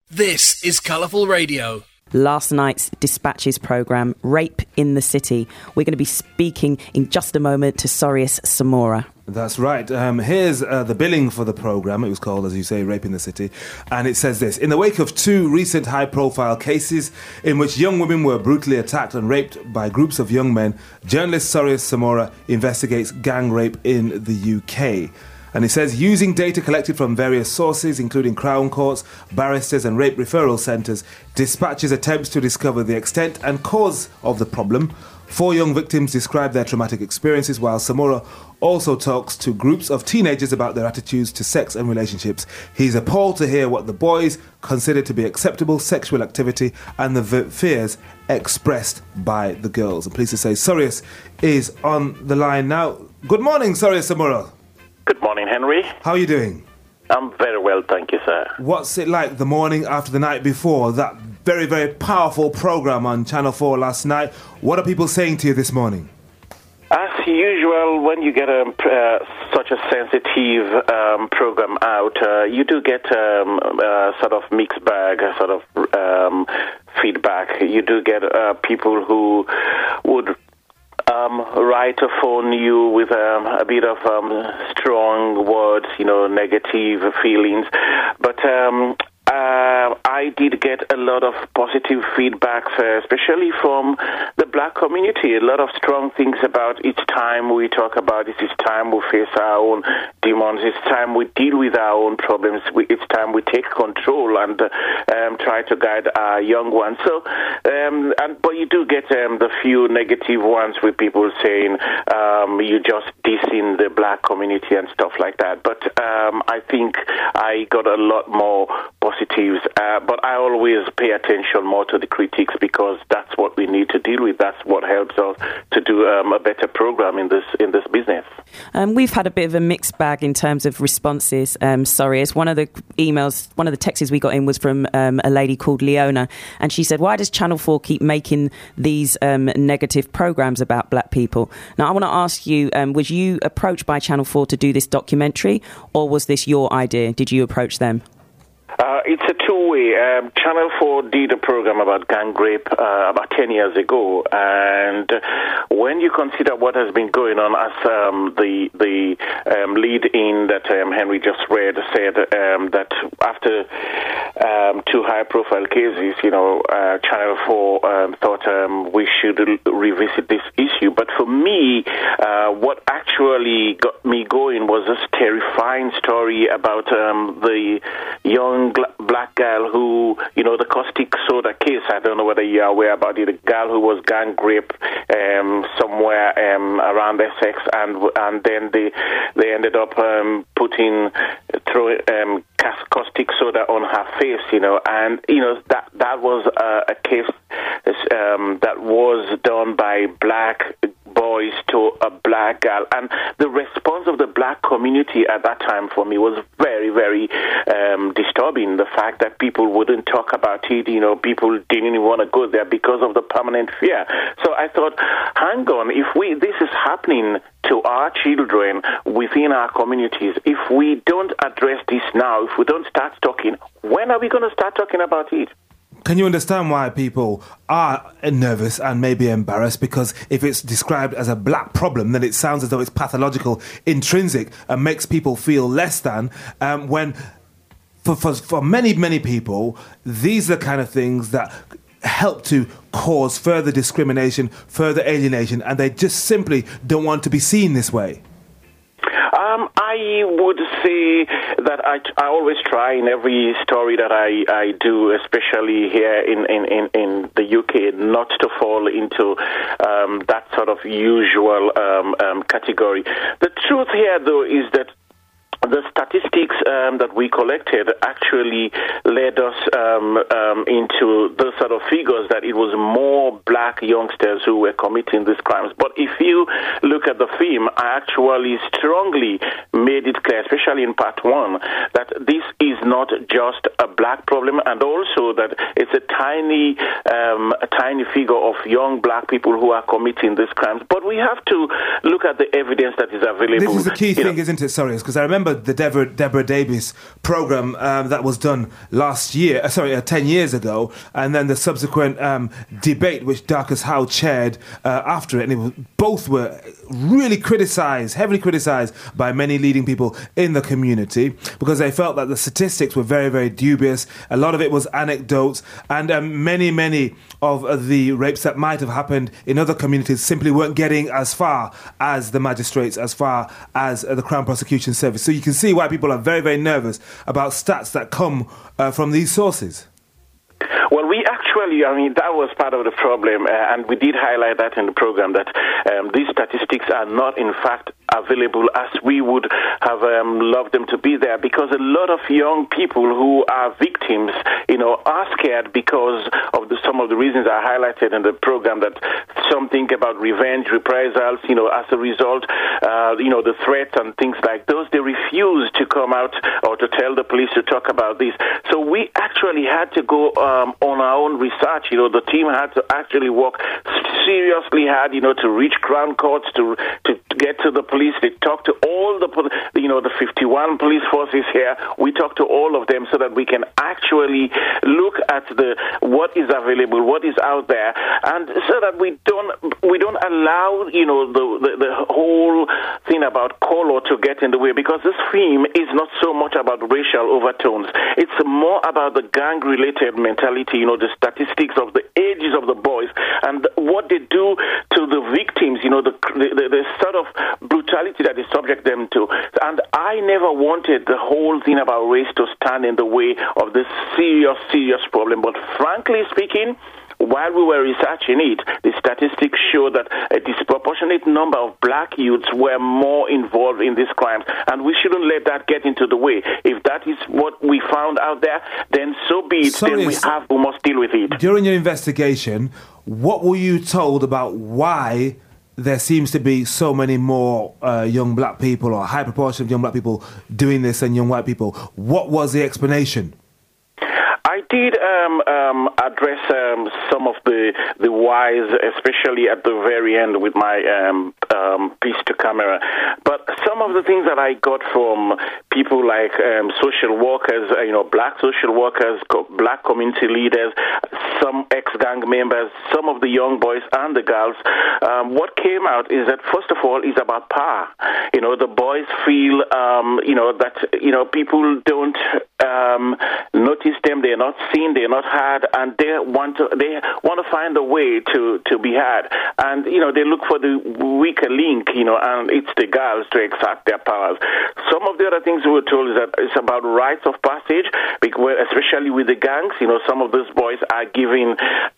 This is Colourful Radio. Last night's Dispatches programme, Rape in the City. We're going to be speaking in just a moment to Sorius Samora. That's right. Here's the billing for the programme. It was called, as you say, Rape in the City. And it says this: in the wake of two recent high-profile cases in which young women were brutally attacked and raped by groups of young men, journalist Sorius Samora investigates gang rape in the UK. And it says, using data collected from various sources, including Crown Courts, barristers and rape referral centres, Dispatches attempts to discover the extent and cause of the problem. 4 young victims describe their traumatic experiences, while Samora also talks to groups of teenagers about their attitudes to sex and relationships. He's appalled to hear what the boys consider to be acceptable sexual activity and the fears expressed by the girls. And pleased to say Sorius is on the line now. Good morning, Sorius Samora. Good morning, Henry. How are you doing? I'm very well, thank you, sir. What's it like the morning after the night before that very, very powerful programme on Channel 4 last night? What are people saying to you this morning? As usual, when you get such a sensitive program out, you do get sort of mixed bag, sort of feedback. You do get people who would write or phone you with a bit of strong words, negative feelings. But I did get a lot of positive feedback, especially from the black community. A lot of strong things about each time we talk about it. Each time we face our own demons. Each time we deal with our own problems. Each time we take control and try to guide our young ones. So, but you do get the few negative ones with people saying you just dissing the black community and stuff like that. But I think I got a lot more positives. But I always pay attention more to the critics because that's what we need to deal with. That's what helps us to do a better program in this business. We've had a bit of a mixed bag in terms of responses. Sorry, as one of the texts we got in was from a lady called Leona, and she said, "Why does Channel 4 keep making these negative programs about black people?" Now, I want to ask you: was you approached by Channel 4 to do this documentary, or was this your idea? Did you approach them? It's a two-way. Channel 4 did a program about gang rape about 10 years ago, and when you consider what has been going on, as the lead-in that Henry just read said that after 2 high-profile cases, Channel 4 thought we should revisit this issue. But for me, what actually got me going was this terrifying story about the young black girl who, the caustic soda case. I don't know whether you are aware about it. A girl who was gang raped somewhere around Essex, and then they ended up throwing caustic soda on her face, and that was a case that was done by black boys to a black girl, and the response of the black community at that time for me was very, very disturbing. The fact that people wouldn't talk about it, people didn't even want to go there because of the permanent fear. So I thought, hang on, if this is happening to our children within our communities, if we don't address this now, if we don't start talking, when are we going to start talking about it? Can you understand why people are nervous and maybe embarrassed? Because if it's described as a black problem, then it sounds as though it's pathological, intrinsic, and makes people feel less than, when for many, many people, these are the kind of things that help to cause further discrimination, further alienation, and they just simply don't want to be seen this way. I would say that I always try in every story that I do, especially here in the UK, not to fall into that sort of usual category. The truth here, though, is that the statistics that we collected actually led us into those sort of figures that it was more black youngsters who were committing these crimes. But if you look at the film, I actually strongly made it clear, especially in part 1, that this is not just a black problem, and also that it's a tiny figure of young black people who are committing these crimes. But we have to look at the evidence that is available. This is the key thing, isn't it, Sorius? Because I remember remember the Deborah Davis program that was done 10 years ago, and then the subsequent debate which Darcus Howe chaired after it, and both were really heavily criticised by many leading people in the community because they felt that the statistics were very, very dubious. A lot of it was anecdotes, and many of the rapes that might have happened in other communities simply weren't getting as far as the magistrates, as far as the Crown Prosecution Service. So you can see why people are very, very nervous about stats that come from these sources. Well, that was part of the problem, and we did highlight that in the program, that these statistics are not, in fact, available as we would have loved them to be there, because a lot of young people who are victims, are scared because of some of the reasons I highlighted in the program, that some think about revenge, reprisals, as a result, the threats and things like those. They refuse to come out or to tell the police to talk about this. So we actually had to go on our own research. The team had to actually work seriously hard, to reach Crown Courts, to get to the police. They talked to all the 51 police forces here. We talked to all of them so that we can actually look at what is available, what is out there, and so that we don't allow the whole thing about color to get in the way, because this film is not so much about racial overtones. It's more about the gang-related mentality, the statistics of the ages of the boys and what they do to the victims, the sort of brutality that they subject them to. And I never wanted the whole thing about race to stand in the way of this serious problem. But frankly speaking, while we were researching it, the statistics show that a disproportionate number of black youths were more involved in these crimes, and we shouldn't let that get into the way. If that is what we found out there, then so be it. We must deal with it. During your investigation, what were you told about why there seems to be so many more young black people, or a high proportion of young black people doing this than young white people? What was the explanation? I did address some of the whys, especially at the very end with my piece to camera. But some of the things that I got from people like social workers, black social workers, black community leaders, some ex-gang members, some of the young boys and the girls, what came out is that, first of all, it's about power. The boys feel, that, people don't notice them, they're not seen, they're not heard, and they want to find a way to be heard. And, they look for the weaker link, and it's the girls to exert their powers. Some of the other things we were told is that it's about rites of passage, especially with the gangs. Some of those boys are giving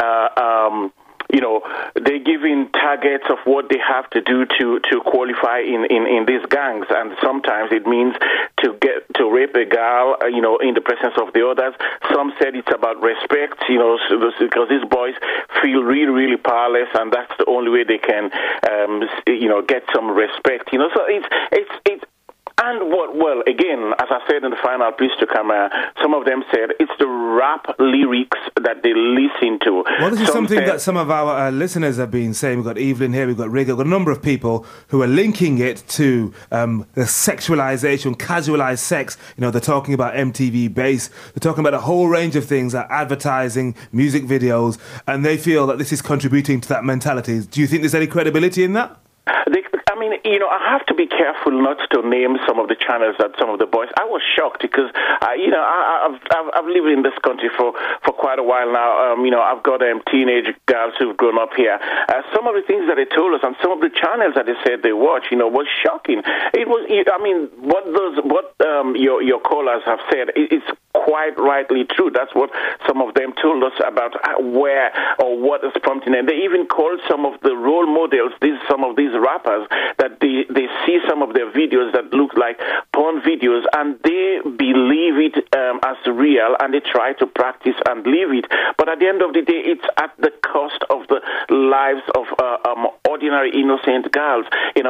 they're giving targets of what they have to do to qualify in these gangs, and sometimes it means to rape a girl, in the presence of the others. Some said it's about respect, because these boys feel really, really powerless, and that's the only way they can, get some respect. So it's. And again, as I said in the final piece to camera, some of them said it's the rap lyrics that they listen to. Well, this is something that some of our listeners have been saying. We've got Evelyn here, we've got Rigger, we've got a number of people who are linking it to the sexualization, casualized sex. They're talking about MTV Base. They're talking about a whole range of things, like advertising, music videos, and they feel that this is contributing to that mentality. Do you think there's any credibility in that? I have to be careful not to name some of the channels that some of the boys. I was shocked because, I've lived in this country for quite a while now. I've got teenage girls who've grown up here. Some of the things that they told us and some of the channels that they said they watch, was shocking. It was, what your callers have said, it's quite rightly true. That's what some of them told us about where or what is prompting them. They even called some of the role models, some of these rappers, that they see some of their videos that look like porn videos, and they believe it as real, and they try to practice and live it. But at the end of the day, it's at the cost of the lives of ordinary innocent girls.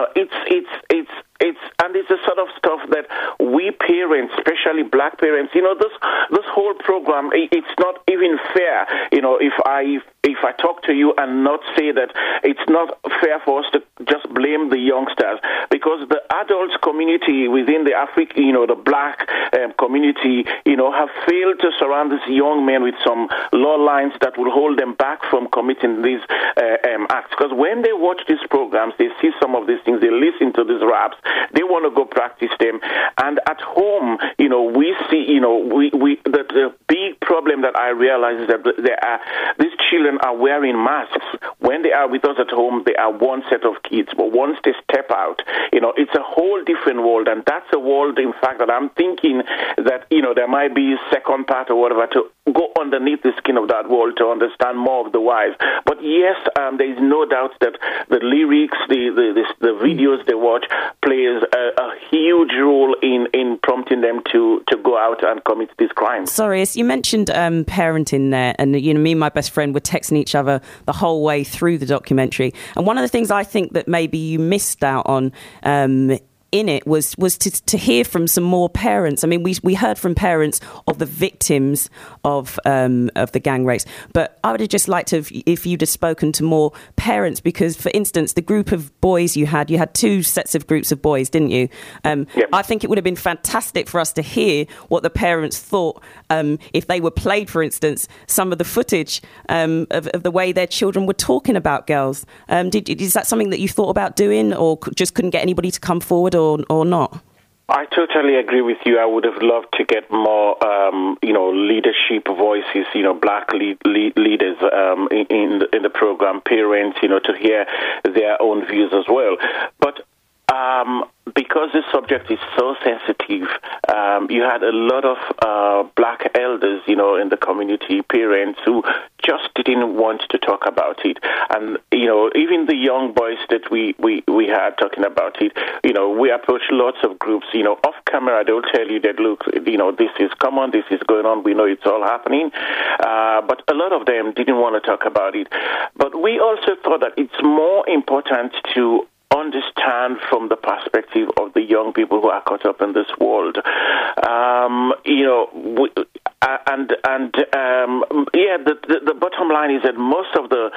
It's the sort of stuff that we parents, especially black parents, this whole program, it's not even fair. If I talk to you and not say that it's not fair for us to just blame the youngsters, because the adult community within the the black community, have failed to surround these young men with some law lines that will hold them back from committing these acts. Because when they watch these programs, they see some of these things, they listen to these raps, they want to go practice them. And at home, we see, the big problem that I realize is that these children are wearing masks. When they are with us at home, they are one set of kids. But once they step out, it's a whole different world. And that's a world, in fact, that I'm thinking that, there might be a second part or whatever to go underneath the skin of that world to understand more of the whys. But yes, there is no doubt that the lyrics, the videos they watch plays a huge role in prompting them to go out and commit these crimes. Sorry, you mentioned parenting there, and me and my best friend were texting each other the whole way through the documentary. And one of the things I think that maybe you missed out on in it was to hear from some more parents. I mean, we heard from parents of the victims of the gang rapes, but I would have just liked to if you'd have spoken to more parents, because, for instance, the group of boys you had two sets of groups of boys, didn't you? Yep. I think it would have been fantastic for us to hear what the parents thought if they were played, for instance, some of the footage of the way their children were talking about girls. Is that something that you thought about doing, or just couldn't get anybody to come forward, or not? I totally agree with you. I would have loved to get more, leadership voices, black leaders in the program, parents, to hear their own views as well. But because this subject is so sensitive, you had a lot of black elders, in the community, parents who just didn't want to talk about it. And, even the young boys that we had talking about it, we approached lots of groups, off camera, they'll tell you that, look, this is common, this is going on, we know it's all happening. But a lot of them didn't want to talk about it. But we also thought that it's more important to understand from the perspective of the young people who are caught up in this world. The bottom line is that most of the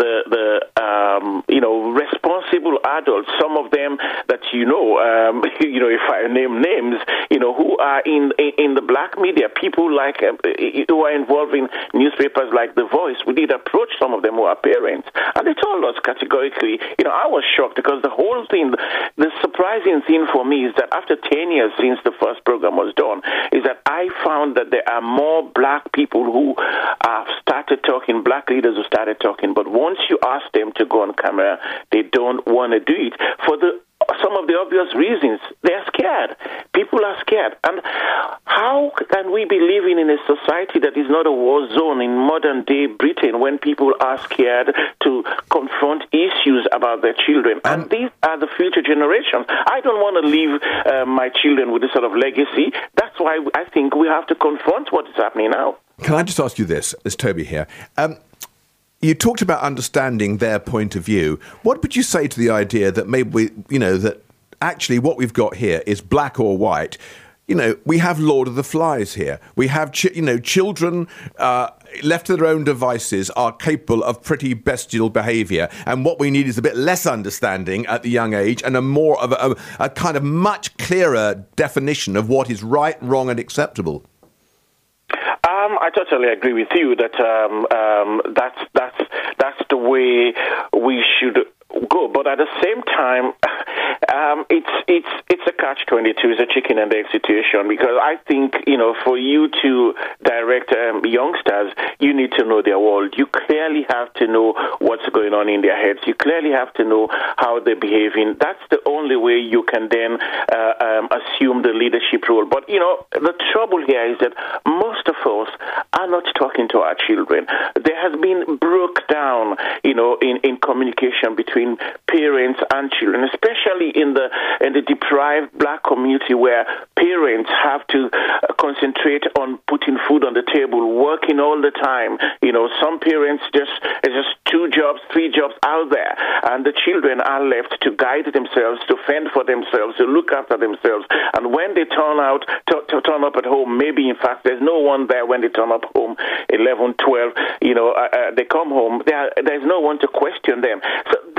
responsible adults, some of them that if I name names, who are in the black media, people like who are involved in newspapers like The Voice, we did approach some of them who are parents, and they told us categorically. I was shocked, because the whole thing, the surprising thing for me is that after 10 years since the first program was done, is that I found that there are more black people who have started talking, black leaders who started talking, but once you ask them to go on camera, they don't want to do it for some of the obvious reasons. They're scared. People are scared. And how can we be living in a society that is not a war zone in modern-day Britain when people are scared to confront issues about their children? And these are the future generations. I don't want to leave my children with this sort of legacy. That's why I think we have to confront what is happening now. Can I just ask you this? It's Toby here. You talked about understanding their point of view. What would you say to the idea that maybe that actually what we've got here is black or white? We have Lord of the Flies here. We have, children left to their own devices are capable of pretty bestial behaviour. And what we need is a bit less understanding at the young age and a more of a kind of much clearer definition of what is right, wrong and acceptable. I totally agree with you that that's the way we should go. But at the same time, it's a catch-22, it's a chicken and egg situation, because I think for you to direct youngsters, you need to know their world. You clearly have to know what's going on in their heads. You clearly have to know how they're behaving. That's the only way you can then assume the leadership role. But the trouble here is that most of us are not talking to our children. There has been broke down, in communication between parents and children, especially in the deprived black community, where parents have to concentrate on putting food on the table, working all the time. Some parents it's just 2 jobs, 3 jobs out there, and the children are left to guide themselves, to fend for themselves, to look after themselves. And when they turn up at home, maybe in fact there's no one there when they turn up home, 11, 12, they come home, there's no one to question them. So this is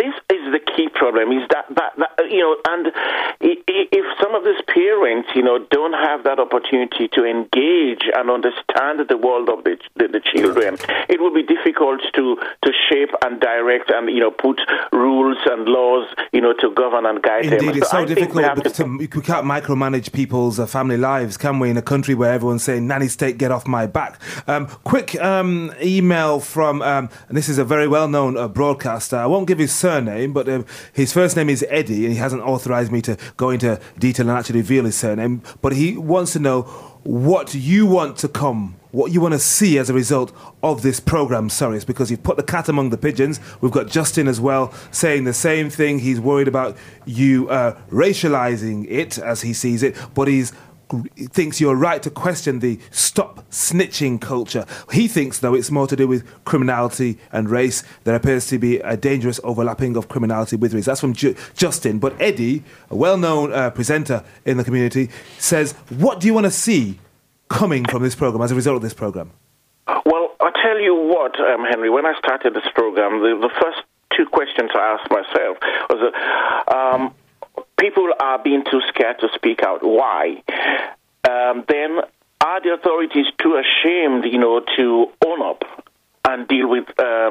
the key problem. Is that and if some of these parents, don't have that opportunity to engage and understand the world of the children, it will be difficult to shape and direct and put rules and laws to govern and guide them. Indeed, it's so difficult because we can't micromanage people's family lives, can we? In a country where everyone's saying, "Nanny state, get off my back." Quick email from, and this is a very well-known broadcaster. I won't give his surname, but his first name is Eddie, and he hasn't authorised me to go into detail and actually reveal his surname. But he wants to know what you want to see as a result of this programme, Sirius, because you've put the cat among the pigeons. We've got Justin as well saying the same thing. He's worried about you racialising it as he sees it, but he thinks you're right to question the stop snitching culture. He thinks, though, it's more to do with criminality and race. There appears to be a dangerous overlapping of criminality with race. That's from Justin. But Eddie, a well-known presenter in the community, says, what do you want to see coming from this programme as a result of this programme? Well, I'll tell you what, Henry, when I started this programme, the first two questions I asked myself was people are being too scared to speak out. Why? Then are the authorities too ashamed, to own up and deal with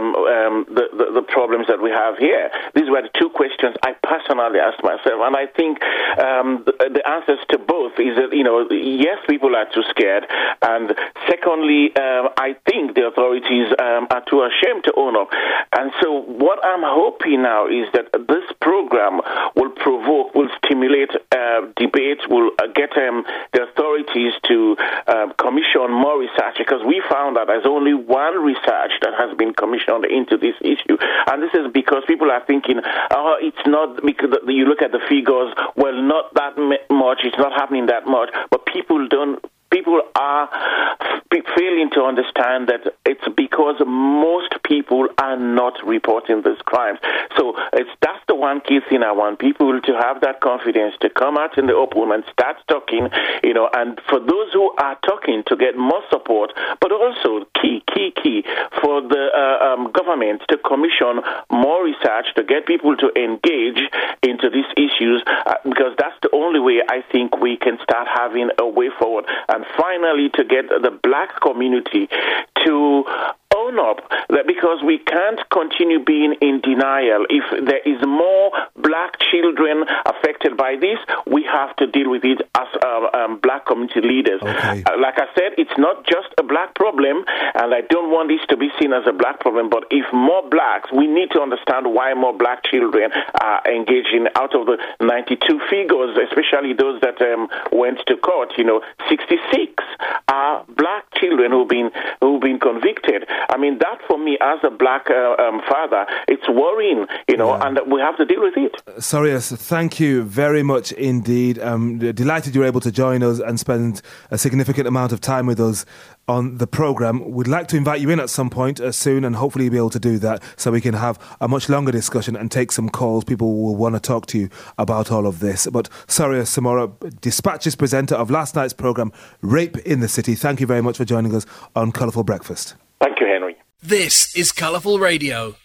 the problems that we have here? These were the two questions I personally asked myself, and I think the answers to both is that, yes, people are too scared, and secondly, I think the authorities are too ashamed to own up. And so what I'm hoping now is that this program will stimulate debate, will get the authorities to commission more research, because we found that there's only one research that has been commissioned into this issue. And this is because people are thinking, it's not, because you look at the figures, well, not that much, it's not happening that much, but people are failing to understand that it's because most people are not reporting these crimes. So that's the one key thing I want people to have, that confidence to come out in the open and start talking, and for those who are talking to get more support, but also key for the government to commission more research to get people to engage into these issues, because that's the only way I think we can start having a way forward. And finally, to get the black community to own up, that because we can't continue being in denial. If there is more black children affected by this, we have to deal with it as black community leaders. Okay. Like I said, it's not just a black problem, and I don't want this to be seen as a black problem, but if more blacks, we need to understand why more black children are engaging. Out of the 92 figures, especially those that went to court, 66 are black children who've been convicted. I mean, that for me, as a black father, it's worrying, and we have to deal with it. Sirius, thank you very much indeed. Delighted you were able to join us and spend a significant amount of time with us on the programme. We'd like to invite you in at some point soon, and hopefully you'll be able to do that so we can have a much longer discussion and take some calls. People will want to talk to you about all of this. But Sirius Samora, Dispatches presenter of last night's programme, Rape in the City, thank you very much for joining us on Colourful Breakfast. Thank you, Henry. This is Colourful Radio.